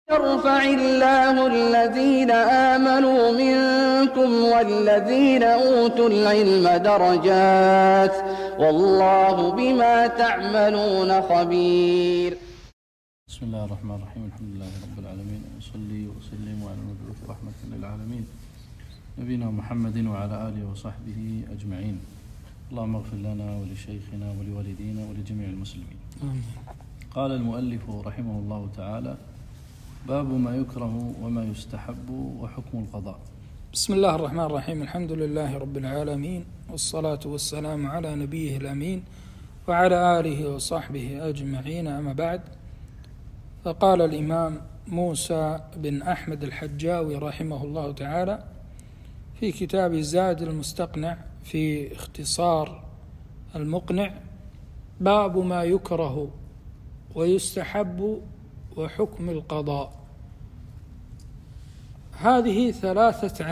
يرفع الله الذين آمنوا منكم والذين أوتوا العلم درجات والله بما تعملون خبير. بسم الله الرحمن الرحيم. الحمد لله رب العالمين، أصلي وأسلم على المبعوث رحمة للعالمين نبينا محمد وعلى آله وصحبه أجمعين. اللهم اغفر لنا ولشيخنا ولوالدينا ولجميع المسلمين. قال المؤلف رحمه الله تعالى: باب ما يكره وما يستحب وحكم القضاء. بسم الله الرحمن الرحيم. الحمد لله رب العالمين، والصلاة والسلام على نبيه الأمين وعلى آله وصحبه أجمعين، أما بعد. فقال الإمام موسى بن أحمد الحجاوي رحمه الله تعالى في كتاب زاد المستقنع في اختصار المقنع: باب ما يكره ويستحب وحكم القضاء. هذه ثلاثة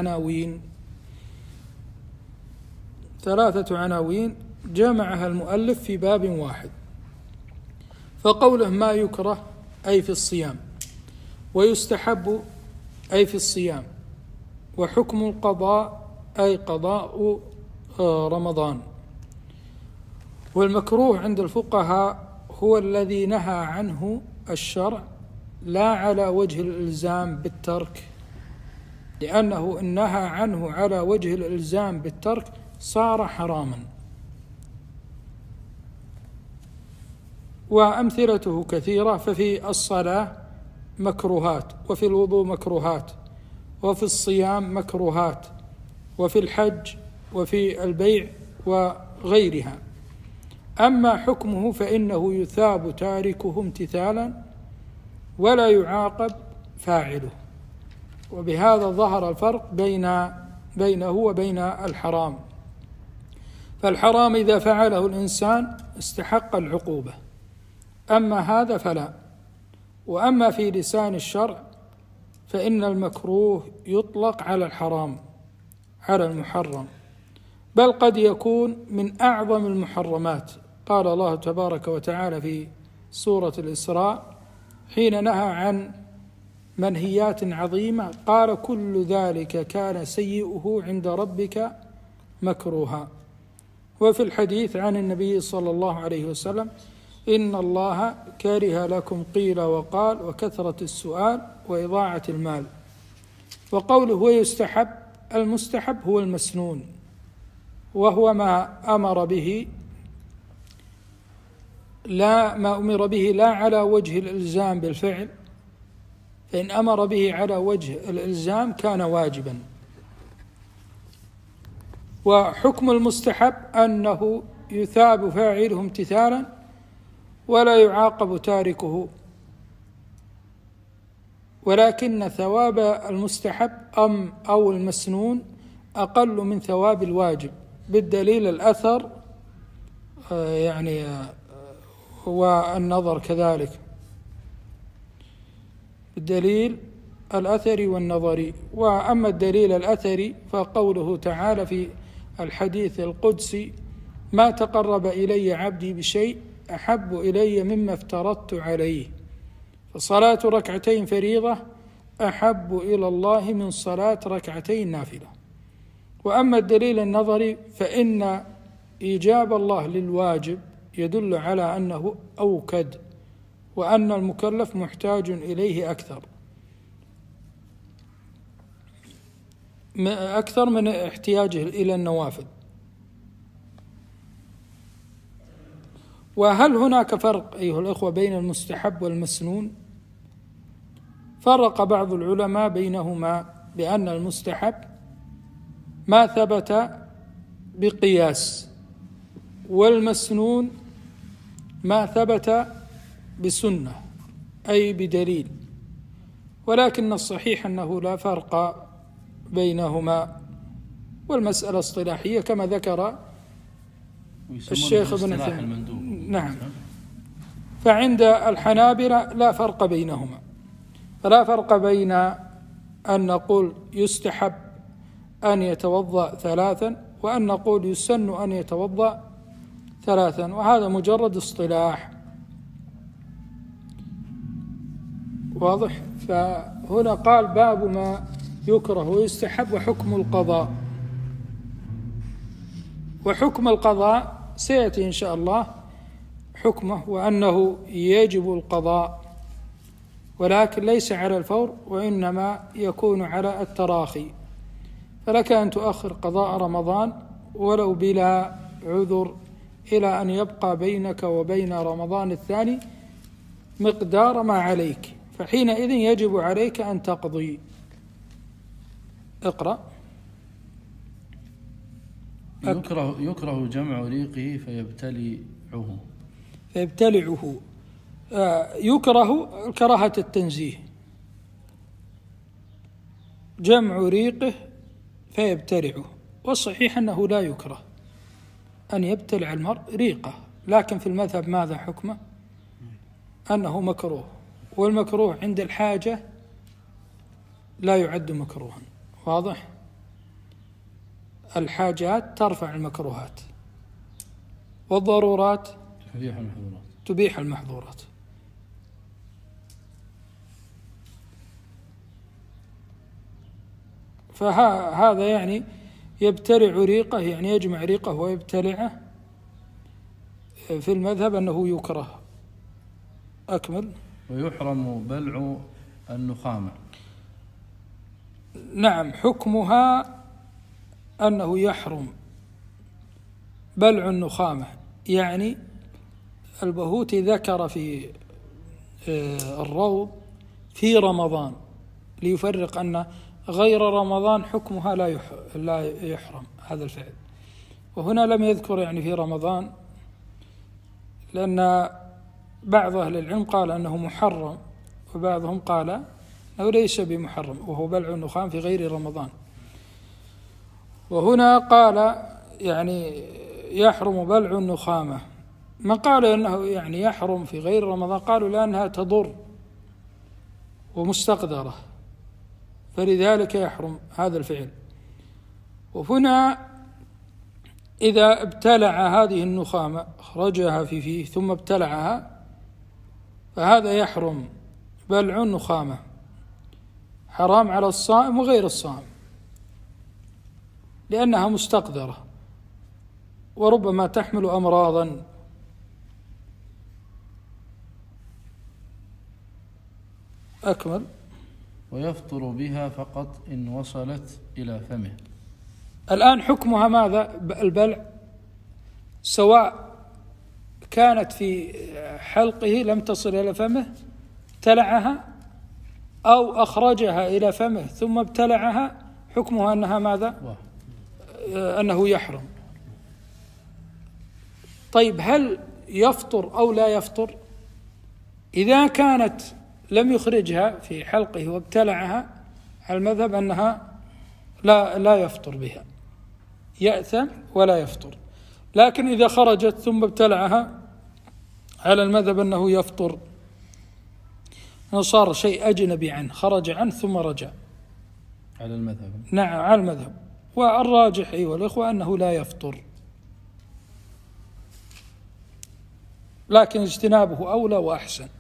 عناوين جمعها المؤلف في باب واحد. فقوله ما يكره أي في الصيام، ويستحب أي في الصيام، وحكم القضاء أي قضاء رمضان. والمكروه عند الفقهاء هو الذي نهى عنه الشرع لا على وجه الإلزام بالترك، لأنه إن نهى عنه على وجه الإلزام بالترك صار حراما. وأمثلته كثيرة، ففي الصلاة مكروهات، وفي الوضوء مكروهات، وفي الصيام مكروهات، وفي الحج، وفي البيع وغيرها. أما حكمه فإنه يثاب تاركه امتثالا ولا يعاقب فاعله. وبهذا ظهر الفرق بينه وبين الحرام. فالحرام إذا فعله الإنسان استحق العقوبة، أما هذا فلا. وأما في لسان الشرع فإن المكروه يطلق على الحرام، على المحرم، بل قد يكون من أعظم المحرمات. قال الله تبارك وتعالى في سورة الإسراء حين نهى عن منهيات عظيمة: قال كل ذلك كان سيئه عند ربك مكروها. وفي الحديث عن النبي صلى الله عليه وسلم: إن الله كره لكم قيل وقال وكثرة السؤال وإضاعة المال. وقوله ويستحب، المستحب هو المسنون، وهو ما أمر به لا على وجه الإلزام بالفعل، فإن أمر به على وجه الإلزام كان واجبا. وحكم المستحب أنه يثاب فاعله امتثالا ولا يعاقب تاركه، ولكن ثواب المستحب أو المسنون أقل من ثواب الواجب، بالدليل الأثر والنظر كذلك، بالدليل الأثري والنظري. وأما الدليل الأثري فقوله تعالى في الحديث القدسي: ما تقرب إلي عبدي بشيء أحب إلي مما افترضت عليه، فصلاة ركعتين فريضة أحب إلى الله من صلاة ركعتين نافلة. وأما الدليل النظري فإن إيجاب الله للواجب يدل على أنه أوكد، وأن المكلف محتاج إليه أكثر من احتياجه إلى النوافل. وهل هناك فرق أيها الأخوة بين المستحب والمسنون؟ فرق بعض العلماء بينهما بأن المستحب ما ثبت بقياس، والمسنون ما ثبت بسنة أي بدليل. ولكن الصحيح أنه لا فرق بينهما، والمسألة اصطلاحية كما ذكر الشيخ ابن عثيمين. نعم. فعند الحنابلة لا فرق بينهما، فلا فرق بين أن نقول يستحب أن يتوضأ ثلاثا وأن نقول يسن أن يتوضأ ثلاثا، وهذا مجرد اصطلاح. واضح؟ فهنا قال باب ما يكره ويستحب وحكم القضاء. وحكم القضاء سيأتي إن شاء الله حكمه، وأنه يجب القضاء ولكن ليس على الفور، وإنما يكون على التراخي. فلك أن تؤخر قضاء رمضان ولو بلا عذر إلى أن يبقى بينك وبين رمضان الثاني مقدار ما عليك، فحينئذ يجب عليك أن تقضي. اقرأ. يكره جمع ريقه فيبتلعه. يكره كراهة التنزيه، جمع ريقه فيبتلعه، والصحيح أنه لا يكره أن يبتلع المرء ريقه، لكن في المذهب ماذا حكمه؟ أنه مكروه، والمكروه عند الحاجة لا يعد مكروها. واضح؟ الحاجات ترفع المكروهات، والضرورات تبيح المحظورات. فهذا يعني يبتلع ريقه، يعني يجمع ريقه ويبتلعه، في المذهب أنه يكره. أكمل. ويحرم بلع النخامة. نعم، حكمها أنه يحرم بلع النخامة، يعني البهوتي ذكر في الروض في رمضان ليفرق أن غير رمضان حكمها لا يحرم هذا الفعل، وهنا لم يذكر يعني في رمضان، لأن بعض أهل العلم قال أنه محرم، وبعضهم قال أنه ليس بمحرم، وهو بلع النخام في غير رمضان. وهنا قال يعني يحرم بلع النخامة. ما قال أنه يعني يحرم في غير رمضان، قالوا لأنها تضر ومستقدرة، فلذلك يحرم هذا الفعل. وهنا إذا ابتلع هذه النخامة، أخرجها في فيه ثم ابتلعها، فهذا يحرم بلع النخامة، حرام على الصائم وغير الصائم، لأنها مستقدرة وربما تحمل أمراضا. أكمل. ويفطر بها فقط إن وصلت إلى فمه. الآن حكمها ماذا؟ البلع سواء كانت في حلقه لم تصل إلى فمه ابتلعها، أو أخرجها إلى فمه ثم ابتلعها، حكمها أنها ماذا؟ أنه يحرم. طيب هل يفطر أو لا يفطر؟ إذا كانت لم يخرجها في حلقه وابتلعها، على المذهب أنها لا يفطر بها، يأثم ولا يفطر. لكن إذا خرجت ثم ابتلعها، على المذهب أنه يفطر، صار شيء أجنبي عنه، خرج عنه ثم رجع. على المذهب. نعم على المذهب. والراجح أيها الأخوة أنه لا يفطر، لكن اجتنابه أولى وأحسن،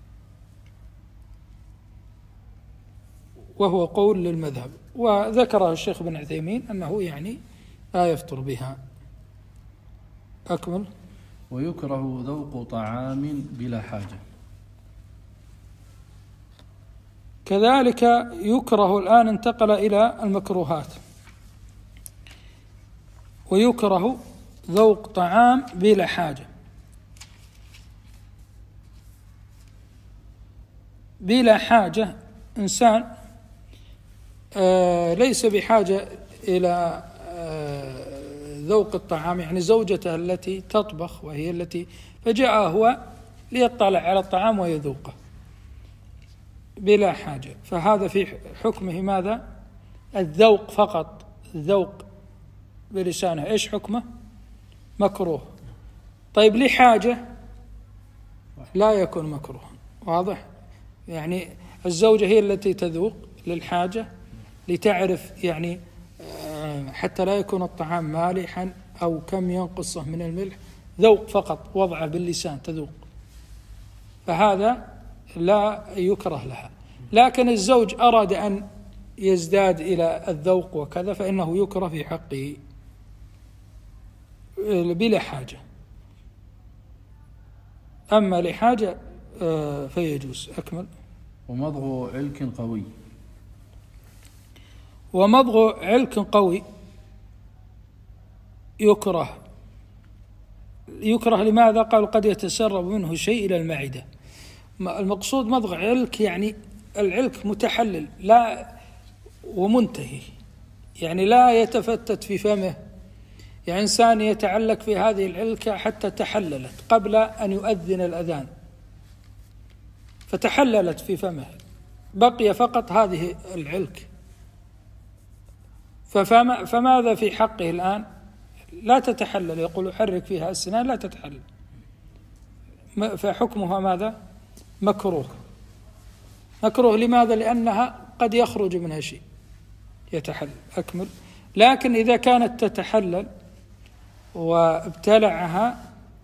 وهو قول للمذهب. وذكره الشيخ بن عثيمين أنه يعني لا يفطر بها. أكمل. ويكره ذوق طعام بلا حاجة. كذلك يكره، الآن انتقل إلى المكروهات. ويكره ذوق طعام بلا حاجة. بلا حاجة، إنسان ليس بحاجة إلى ذوق الطعام، يعني زوجته التي تطبخ وهي التي، فجاء هو ليطلع على الطعام ويذوقه بلا حاجة، فهذا في حكمه ماذا؟ الذوق فقط، الذوق بلسانه. إيش حكمه؟ مكروه. طيب لحاجة لا يكون مكروها. واضح؟ يعني الزوجة هي التي تذوق للحاجة، لتعرف يعني حتى لا يكون الطعام مالحا أو كم ينقصه من الملح، ذوق فقط، وضعه باللسان تذوق، فهذا لا يكره لها. لكن الزوج أراد أن يزداد إلى الذوق وكذا فإنه يكره في حقه بلا حاجة، أما لحاجة فيجوز. أكمل. ومضغ علك قوي. ومضغ علك قوي يكره. لماذا؟ قال قد يتسرب منه شيء إلى المعدة. المقصود مضغ علك يعني العلك متحلل لا ومنتهي، يعني لا يتفتت في فمه، يعني إنسان يتعلق في هذه العلكة حتى تحللت قبل أن يؤذن الأذان فتحللت في فمه، بقي فقط هذه العلك، فماذا في حقه الآن؟ لا تتحلل، يقول حرك فيها السنان لا تتحلل، فحكمها ماذا؟ مكروه. لماذا؟ لأنها قد يخرج منها شيء يتحلل. أكمل. لكن إذا كانت تتحلل وابتلعها،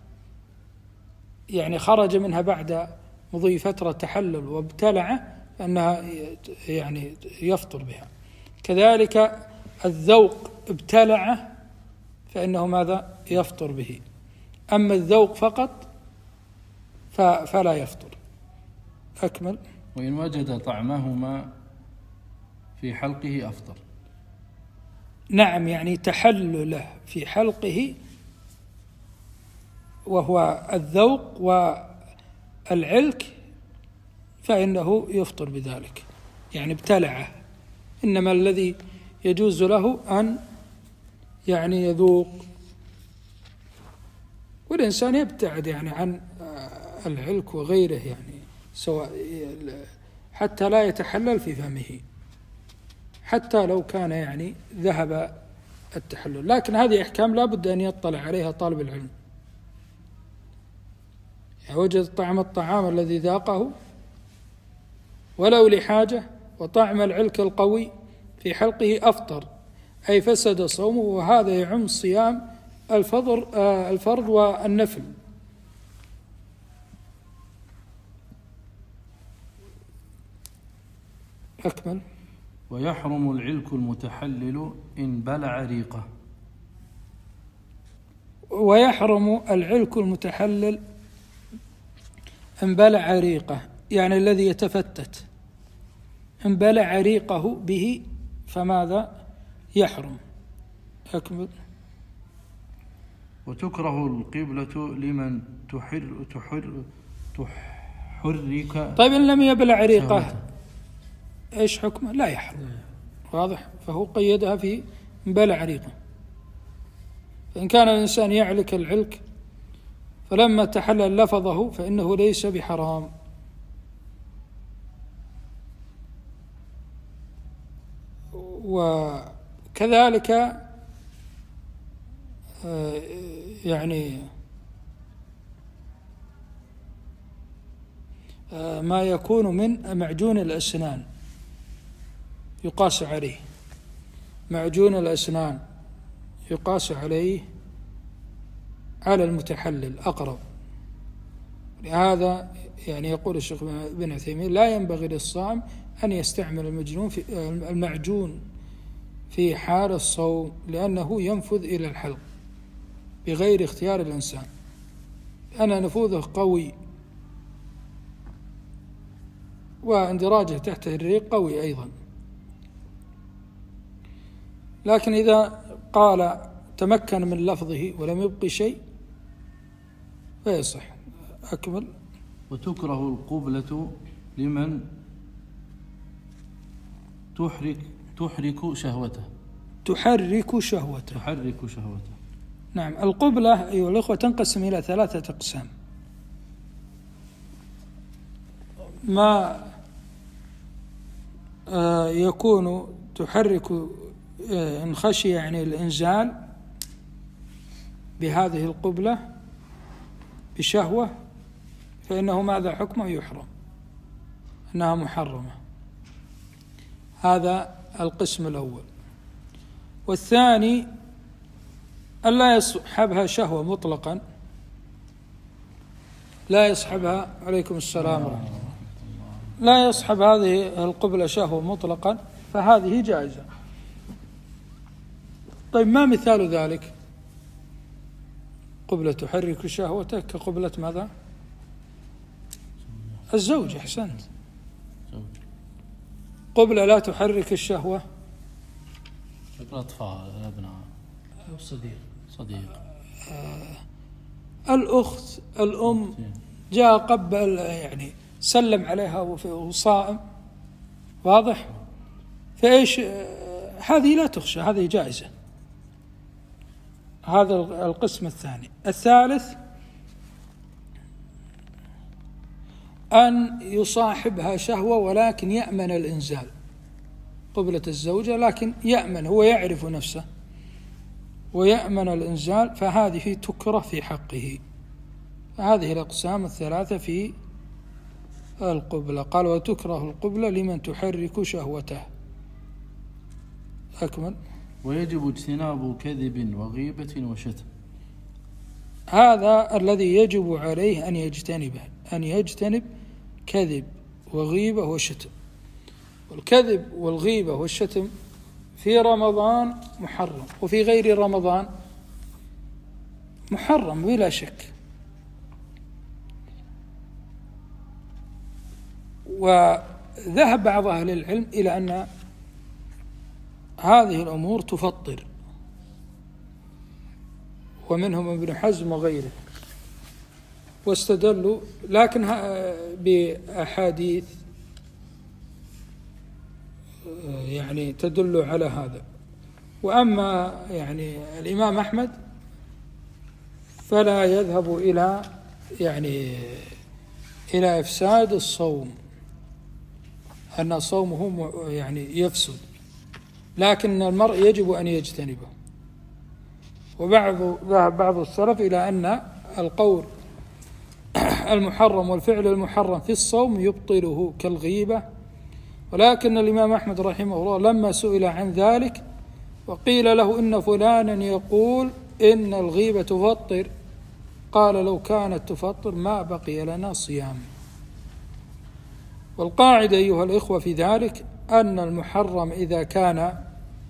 يعني خرج منها بعد مضي فترة تحلل وابتلع، أنها يعني يفطر بها. كذلك الذوق ابتلعه فإنه ماذا؟ يفطر به. أما الذوق فقط فلا يفطر. أكمل. وإن وجد طعمهما في حلقه أفطر. نعم، يعني تحلله في حلقه وهو الذوق والعلك فإنه يفطر بذلك، يعني ابتلعه. إنما الذي يجوز له أن يعني يذوق، والإنسان يبتعد يعني عن العلك وغيره، يعني سواء حتى لا يتحلل في فمه، حتى لو كان يعني ذهب التحلل. لكن هذه أحكام لا بد أن يطلع عليها طالب العلم. يعني وجد طعم الطعام الذي ذاقه ولو لحاجة وطعم العلك القوي في حلقه أفطر، أي فسد صومه، وهذا يعم صيام الفرض والنفل. أكمل. ويحرم العلك المتحلل إن بلع ريقه. ويحرم العلك المتحلل إن بلع ريقه، يعني الذي يتفتت، إن بلع ريقه به فماذا؟ يحرم. أكمل. وتكره القبلة لمن تحرك. طيب إن لم يبلع ريقه إيش حكمه؟ لا يحرم. واضح؟ فهو قيدها في بلع ريقه. فإن كان الإنسان يعلك العلك فلما تحلل لفظه فإنه ليس بحرام. وكذلك يعني ما يكون من معجون الأسنان يقاس عليه، معجون الأسنان يقاس عليه على المتحلل أقرب. لهذا يعني يقول الشيخ بن عثيمين لا ينبغي للصائم أن يستعمل المعجون في حال الصوم، لأنه ينفذ إلى الحلق بغير اختيار الإنسان، لأن نفوذه قوي واندراجه تحت الريق قوي أيضا. لكن إذا قال تمكن من لفظه ولم يبقي شيء فيصح. أكمل. وتكره القبلة لمن تحرك شهوته. تحرك شهوته. نعم. القبلة أيها الأخوة تنقسم إلى 3 أقسام. ما يكون تحرك إن خشي يعني الإنزال بهذه القبلة بشهوة فإنه ماذا حكمه؟ يحرم، أنها محرمة. هذا القسم الأول. والثاني ألا يصحبها شهوة مطلقا، لا يصحبها، عليكم السلام ورحمة الله، لا يصحب هذه القبلة شهوة مطلقا فهذه جائزة. طيب ما مثال ذلك؟ قبلة تحرك شهوته كقبلة ماذا؟ الزوج. أحسنت. قبلة لا تحرك الشهوة الأطفال، الأبناء، صديق، الأخت، الأم، جاء قبل يعني سلم عليها وصائم، واضح؟ فإيش هذه لا تخشى، هذه جائزة. هذا القسم الثاني. الثالث أن يصاحبها شهوة ولكن يأمن الإنزال، قبلة الزوجة لكن يأمن، هو يعرف نفسه ويأمن الإنزال، فهذه تكره في حقه. هذه الأقسام الثلاثة في القبلة. قال وتكره القبلة لمن تحرك شهوته. أكمل. ويجب اجتناب كذب وغيبة وشتم. هذا الذي يجب عليه أن يجتنبه، أن يجتنب كذب وغيبة وشتم. والكذب والغيبة والشتم في رمضان محرم، وفي غير رمضان محرم بلا شك. وذهب بعض أهل العلم إلى أن هذه الأمور تفطر، ومنهم ابن حزم وغيره، واستدلوا لكن بأحاديث يعني تدل على هذا. وأما يعني الإمام أحمد فلا يذهب إلى إلى إفساد الصوم، أن صومه يعني يفسد، لكن المرء يجب أن يجتنبه. ذهب بعض السلف إلى أن القول المحرم والفعل المحرم في الصوم يبطله كالغيبة، ولكن الإمام أحمد رحمه الله لما سئل عن ذلك وقيل له إن فلانا يقول إن الغيبة تفطر، قال لو كانت تفطر ما بقي لنا صيام. والقاعدة أيها الإخوة في ذلك أن المحرم إذا كان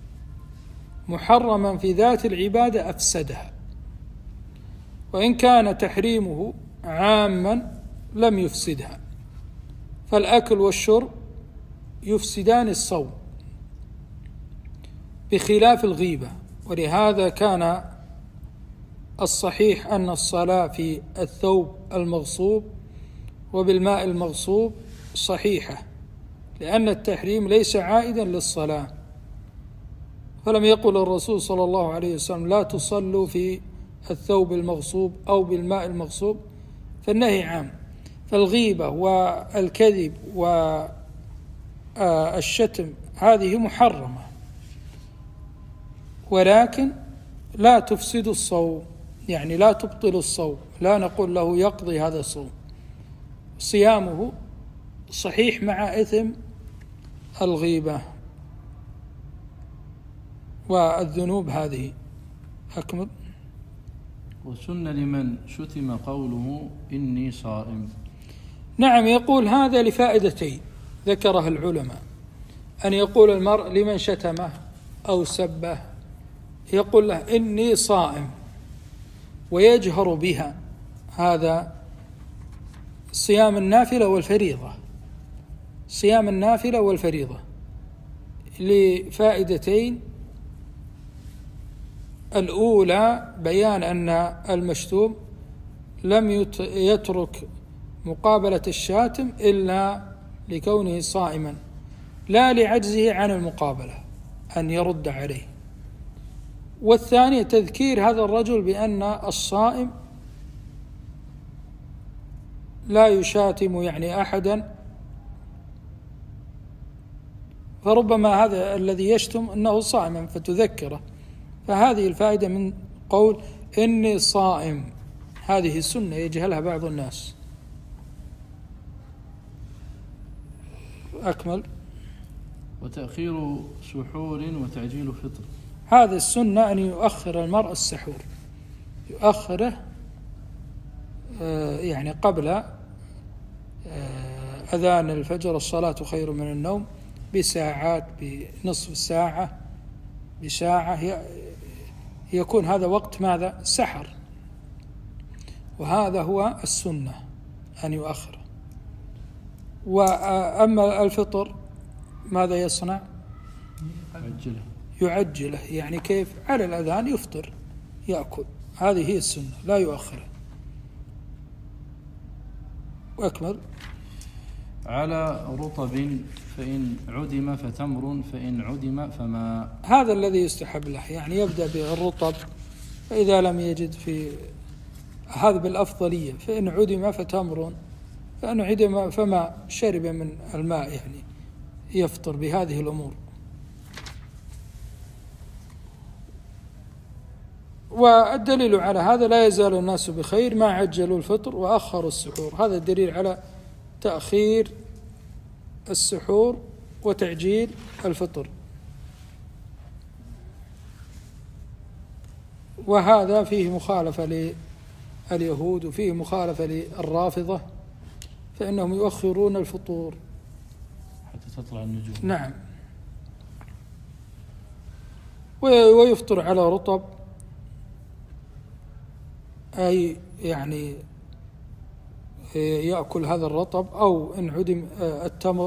محرما في ذات العبادة أفسدها، وإن كان تحريمه عاما لم يفسدها. فالأكل والشرب يفسدان الصوم بخلاف الغيبة. ولهذا كان الصحيح أن الصلاة في الثوب المغصوب وبالماء المغصوب صحيحة، لأن التحريم ليس عائدا للصلاة. فلم يقل الرسول صلى الله عليه وسلم لا تصلوا في الثوب المغصوب أو بالماء المغصوب، فالنهي عام. فالغيبة والكذب والشتم هذه محرمة، ولكن لا تفسد الصوم، يعني لا تبطل الصوم، لا نقول له يقضي هذا الصوم، صيامه صحيح مع إثم الغيبة والذنوب هذه. أكمل. وسن لمن شتم قوله إني صائم. نعم، يقول هذا لفائدتين ذكرها العلماء، أن يقول المرء لمن شتمه أو سبه يقول له إني صائم ويجهر بها، هذا صيام النافلة والفريضة، صيام النافلة والفريضة لفائدتين. الأولى بيان أن المشتوم لم يترك مقابلة الشاتم إلا لكونه صائما، لا لعجزه عن المقابلة أن يرد عليه. والثانية تذكير هذا الرجل بأن الصائم لا يشاتم يعني أحدا، فربما هذا الذي يشتم أنه صائما فتذكره. فهذه الفائدة من قول إني صائم، هذه السنة يجهلها بعض الناس. أكمل. وتأخير سحور وتعجيل فطر. هذا السنة أن يؤخر المرء السحور، يؤخره يعني قبل أذان الفجر الصلاة خير من النوم بساعات، بنصف ساعة، بساعة، يكون هذا وقت ماذا؟ سحر. وهذا هو السنة أن يؤخر. وأما الفطر ماذا يصنع؟ يعجله، يعني كيف؟ على الأذان يفطر يأكل، هذه هي السنة، لا يؤخره. وأكمل. على رطب فإن عدم فتمر، فإن عدم فماء. هذا الذي يستحب له، يعني يبدأ بالرطب، فإذا لم يجد في هذا بالأفضلية، فإن عدم فتمر، فإن عدم فماء، شرب من الماء، يعني يفطر بهذه الأمور. والدليل على هذا لا يزال الناس بخير ما عجلوا الفطر وأخروا السحور. هذا الدليل على تأخير السحور وتعجيل الفطر. وهذا فيه مخالفة لليهود وفيه مخالفة للرافضة، فإنهم يؤخرون الفطور حتى تطلع النجوم. نعم. ويفطر على رطب، أي يعني يأكل هذا الرطب، أو إن عدم التمر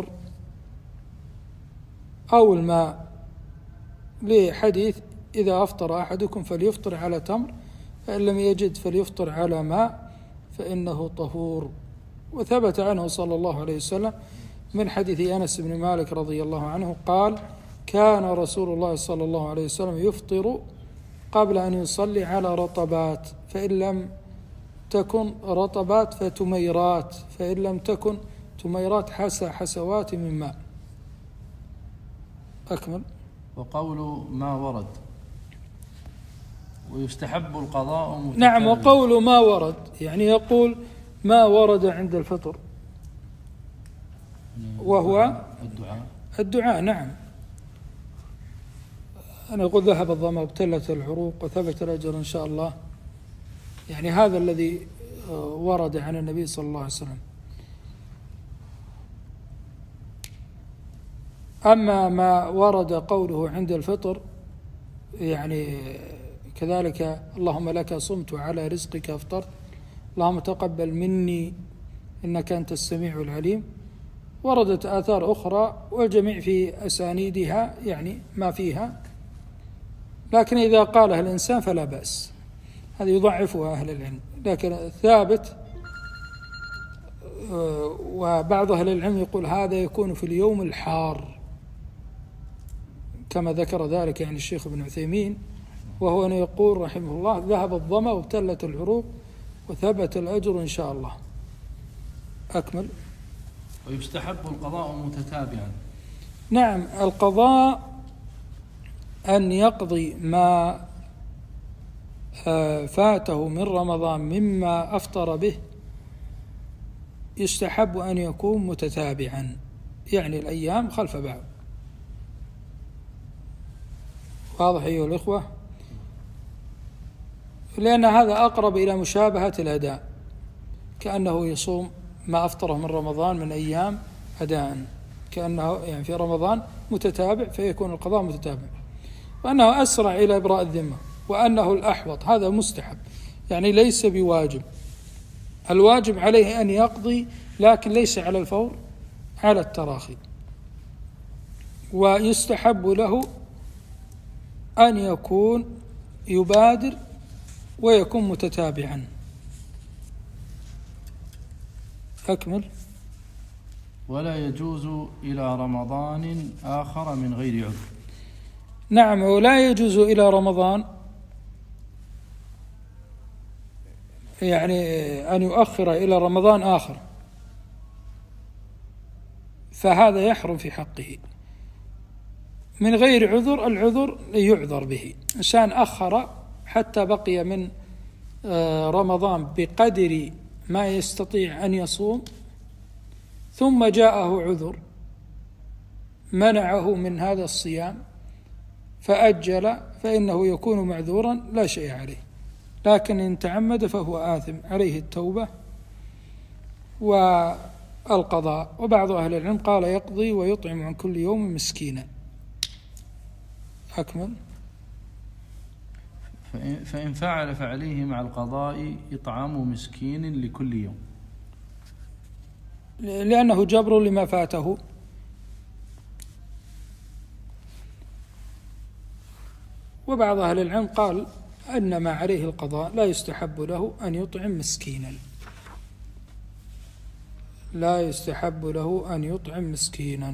أو الماء، لحديث إذا أفطر أحدكم فليفطر على تمر، فإن لم يجد فليفطر على ماء فإنه طهور. وثبت عنه صلى الله عليه وسلم من حديث أنس بن مالك رضي الله عنه قال: كان رسول الله صلى الله عليه وسلم يفطر قبل أن يصلي على رطبات، فإن لم تكن رطبات فتميرات، فإن لم تكن تميرات حسوات من ماء. أكمل. وقول ما ورد ويستحب القضاء متتابع. نعم، وقول ما ورد يعني يقول ما ورد عند الفطر، وهو الدعاء. نعم، أنا أقول ذهب الظمأ وابتلت العروق وثبت الأجر إن شاء الله، يعني هذا الذي ورد عن النبي صلى الله عليه وسلم. أما ما ورد قوله عند الفطر يعني كذلك: اللهم لك صمت وعلى رزقك أفطرت، اللهم تقبل مني إنك أنت السميع العليم، وردت آثار أخرى والجميع في أسانيدها يعني ما فيها، لكن إذا قالها الإنسان فلا بأس، هذا يضعفها أهل العلم. لكن الثابت، وبعض أهل العلم يقول هذا يكون في اليوم الحار، كما ذكر ذلك يعني الشيخ ابن عثيمين، وهو أن يقول رحمه الله: ذهب الظمأ وابتلت العروق وثبت الأجر إن شاء الله. أكمل. ويستحب القضاء متتابعا. نعم، القضاء أن يقضي ما فاته من رمضان مما أفطر به، يستحب أن يكون متتابعا، يعني الأيام خلف بعض. واضح أيها الإخوة؟ لأن هذا أقرب إلى مشابهة الأداء، كأنه يصوم ما أفطره من رمضان من أيام أداء، كأنه يعني في رمضان متتابع، فيكون القضاء متتابع، وأنه أسرع إلى إبراء الذمة، وأنه الأحوط. هذا مستحب، يعني ليس بواجب. الواجب عليه أن يقضي، لكن ليس على الفور، على التراخي. ويستحب له أن يكون يبادر ويكون متتابعا. أكمل. ولا يجوز إلى رمضان آخر من غير عذر. نعم، ولا يجوز إلى رمضان يعني أن يؤخر إلى رمضان آخر، فهذا يحرم في حقه من غير عذر. العذر يعذر به، إنسان أخر حتى بقي من رمضان بقدر ما يستطيع أن يصوم، ثم جاءه عذر منعه من هذا الصيام فأجل، فإنه يكون معذورا لا شيء عليه. لكن إن تعمد فهو آثم، عليه التوبة. القضاء. وبعض أهل العلم قال يقضي ويطعم عن كل يوم مسكينا. أكمل. فإن فعل فعليه مع القضاء إطعام مسكين لكل يوم، لأنه جبر لما فاته. وبعض أهل العلم قال أن ما عليه القضاء لا يستحب له أن يطعم مسكينا، لا يستحب له أن يطعم مسكينا.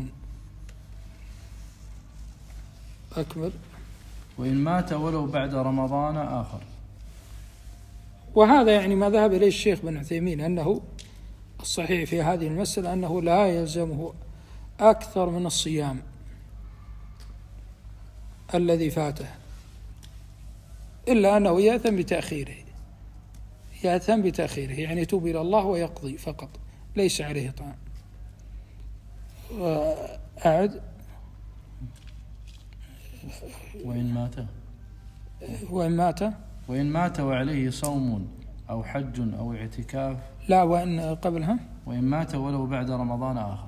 أكمل. وإن مات ولو بعد رمضان آخر. وهذا يعني ما ذهب إليه الشيخ بن عثيمين، أنه الصحيح في هذه المسألة أنه لا يلزمه أكثر من الصيام الذي فاته، إلا أنه يأثم بتأخيره، يأثم بتأخيره، يعني يتوب إلى الله ويقضي فقط، ليس عليه طعام. أعد. وإن مات وعليه صوم أو حج أو اعتكاف. لا، وإن قبلها. وإن مات ولو بعد رمضان آخر.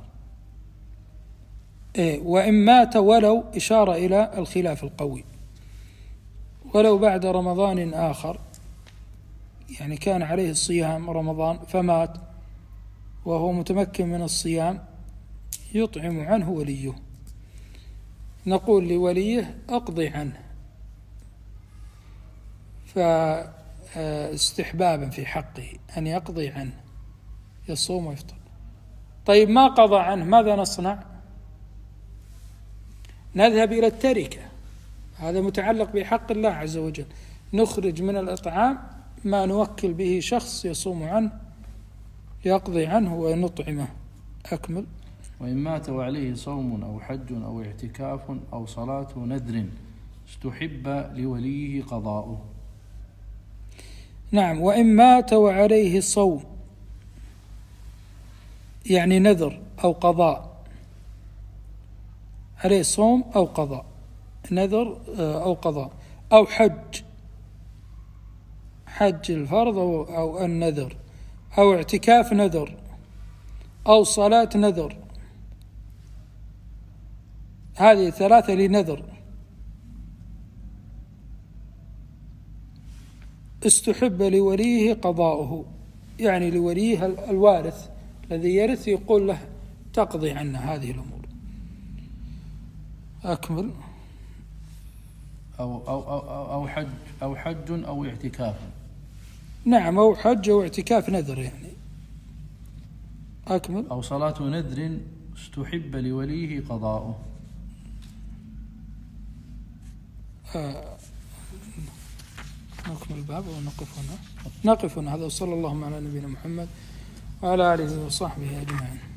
وإن مات ولو إشارة إلى الخلاف القوي، ولو بعد رمضان آخر، يعني كان عليه الصيام رمضان فمات وهو متمكن من الصيام، يطعم عنه وليه. نقول لوليه أقضي عنه، فاستحبابا في حقه أن يقضي عنه، يصوم ويفطر. طيب ما قضى عنه ماذا نصنع؟ نذهب إلى التركة، هذا متعلق بحق الله عز وجل، نخرج من الإطعام ما نوكل به شخص يصوم عنه، يقضي عنه ونطعمه. أكمل. وإن مات وعليه صوم أو حج أو اعتكاف أو صلاة نذر استحب لوليه قضاؤه. نعم. وإن مات وعليه صوم، يعني نذر أو قضاء، عليه صوم أو قضاء، نذر أو قضاء، أو حج الفرض أو النذر، أو اعتكاف نذر، أو صلاة نذر، هذه ثلاثة لنذر، استحب لوليه قضاؤه، يعني لوليه الوارث الذي يرث يقول له تقضي عنا هذه الأمور. أكمل. أو حج أو اعتكاف. نعم، أو حج أو اعتكاف نذر يعني. أكمل. أو صلاة نذر استحب لوليه قضاؤه. نكمل الباب ونقف هنا. هذا. وصلى الله على نبينا محمد وعلى آله وصحبه أجمعين.